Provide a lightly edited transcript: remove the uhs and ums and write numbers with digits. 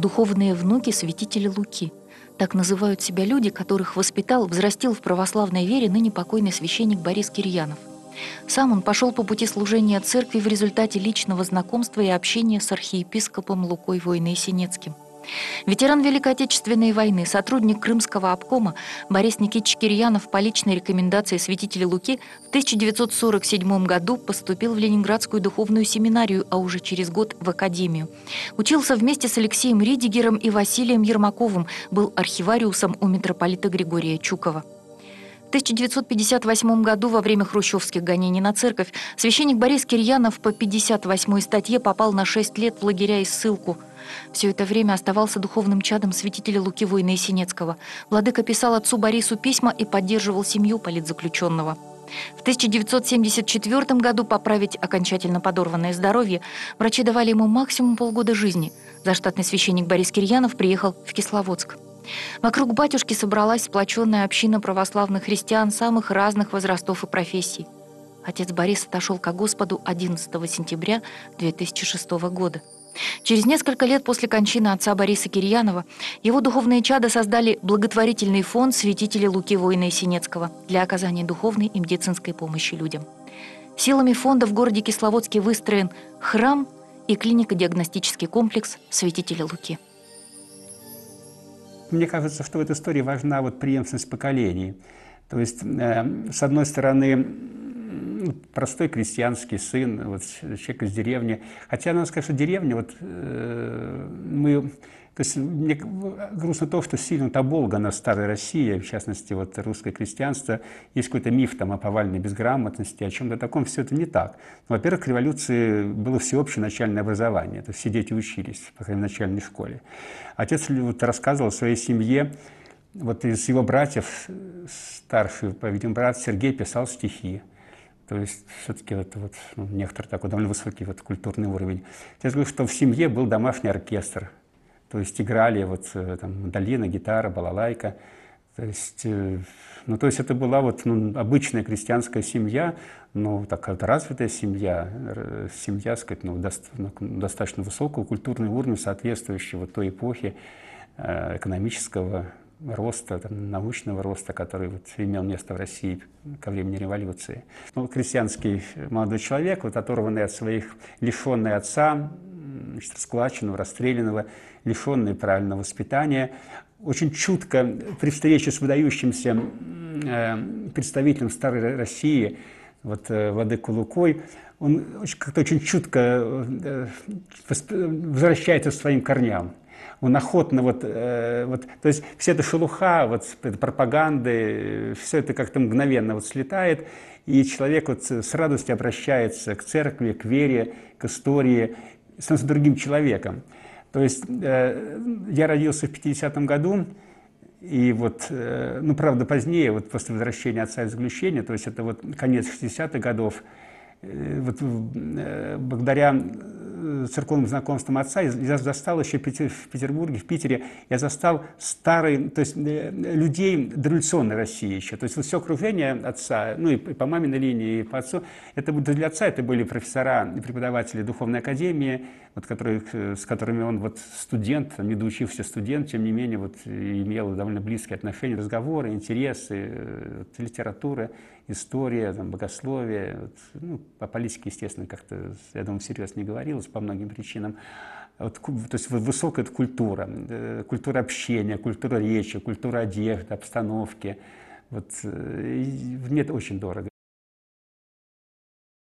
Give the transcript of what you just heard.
духовные внуки святителя Луки. Так называют себя люди, которых воспитал, взрастил в православной вере ныне покойный священник Борис Кирьянов. Сам он пошел по пути служения церкви в результате личного знакомства и общения с архиепископом Лукой Войной-Синецким. Ветеран Великой Отечественной войны, сотрудник Крымского обкома Борис Никитич Кирьянов по личной рекомендации святителя Луки в 1947 году поступил в Ленинградскую духовную семинарию, а уже через год в академию. Учился вместе с Алексеем Ридигером и Василием Ермаковым, был архивариусом у митрополита Григория Чукова. В 1958 году во время хрущевских гонений на церковь священник Борис Кирьянов по 58-й статье попал на 6 лет в лагеря и ссылку. Все это время оставался духовным чадом святителя Луки Войны-Синецкого. Владыка писал отцу Борису письма и поддерживал семью политзаключенного. В 1974 году поправить окончательно подорванное здоровье врачи давали ему максимум полгода жизни. Заштатный священник Борис Кирьянов приехал в Кисловодск. Вокруг батюшки собралась сплоченная община православных христиан самых разных возрастов и профессий. Отец Борис отошел ко Господу 11 сентября 2006 года. Через несколько лет после кончины отца Бориса Кирьянова его духовные чада создали благотворительный фонд святителя Луки Войны-Синецкого для оказания духовной и медицинской помощи людям. Силами фонда в городе Кисловодске выстроен храм и клинико-диагностический комплекс святителя Луки. Мне кажется, что в этой истории важна преемственность поколений. То есть, с одной стороны, простой крестьянский сын, человек из деревни. Хотя, надо сказать, что деревня, то есть мне грустно то, что сильно оболгана старая Россия, в частности, русское крестьянство. Есть какой-то миф о повальной безграмотности, о чем-то таком. Все это не так. Во-первых, к революции было всеобщее начальное образование. То есть все дети учились, по крайней мере, в начальной школе. Отец рассказывал о своей семье. Из его братьев старший, по-видимому, брат Сергей писал стихи. То есть все-таки некоторый такой довольно высокий культурный уровень. Я говорю, что в семье был домашний оркестр. То есть играли мандолина, гитара, балалайка. То есть это была обычная крестьянская семья, но такая развитая семья, достаточно высокого культурного уровня, соответствующего той эпохе экономического роста, научного роста, который имел место в России ко времени революции. Крестьянский молодой человек, оторванный от своих, лишенный отца, раскулаченного, расстрелянного, лишенный правильного воспитания, очень чутко при встрече с выдающимся представителем старой России, владыкой Лукой, он как-то очень чутко возвращается к своим корням. Он охотно, то есть вся эта шелуха, пропаганды, все это как-то мгновенно слетает, и человек с радостью обращается к церкви, к вере, к истории, становится другим человеком. То есть я родился в 50-м году, и правда, позднее, после возвращения отца из заключения, то есть это конец 60-х годов, благодаря церковным знакомствам отца, я застал еще в Петербурге, в Питере, я застал то есть людей дореволюционной России еще. То есть все окружение отца, и по маминой линии, и по отцу, для отца это были профессора и преподаватели духовной академии, с которыми он студент, недоучившийся студент, тем не менее имел довольно близкие отношения, разговоры, интересы, литература, история, богословие. По политике, естественно, как-то, я думаю, всерьез не говорилось по многим причинам. То есть высокая культура, культура общения, культура речи, культура одежды, обстановки. Мне это очень дорого.